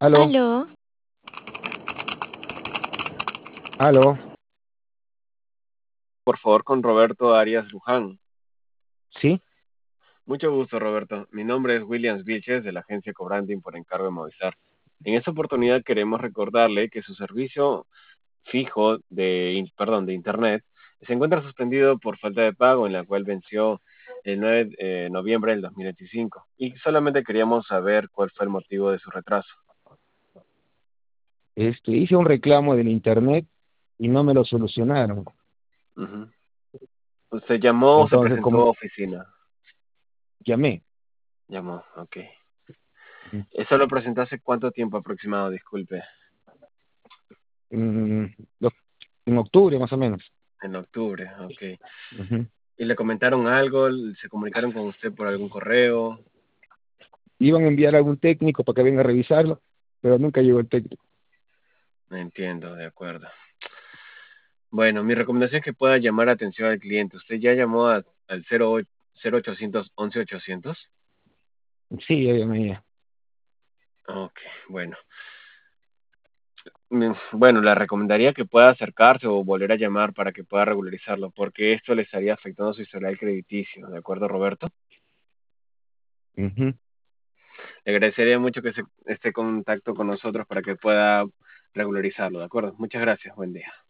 Aló, Aló, aló, Por favor, con Roberto Arias Luján. sí, Mucho gusto, Roberto. Mi nombre es Williams Vilches de la agencia Cobranding por encargo de Movistar. En esta oportunidad queremos recordarle que su servicio fijo de Internet se encuentra suspendido por falta de pago, en la cual venció el 9 de noviembre del 2025. Y solamente queríamos saber cuál fue el motivo de su retraso. hice un reclamo del internet y no me lo solucionaron. Ujú. ¿Usted llamó o se Entonces, presentó como a oficina? llamé, Llamó, ok. mm, ¿Eso lo presentó hace cuánto tiempo aproximado? Disculpe. mm, lo- en octubre más o menos, En octubre, ok. ujú, ¿Y le comentaron algo? ¿Se comunicaron con usted por algún correo? iban a enviar algún técnico para que venga a revisarlo, pero nunca llegó el técnico. No entiendo, de acuerdo. Bueno, mi recomendación es que pueda llamar atención al cliente. ¿Usted ya llamó al 0800 11 800? Sí, ya llamé ya. Ok, bueno. Bueno, le recomendaría que pueda acercarse o volver a llamar para que pueda regularizarlo, porque esto le estaría afectando su historial crediticio. ¿De acuerdo, Roberto? Ujú. Le agradecería mucho que esté en contacto con nosotros para que pueda regularizarlo. ¿De acuerdo? Muchas gracias. Buen día.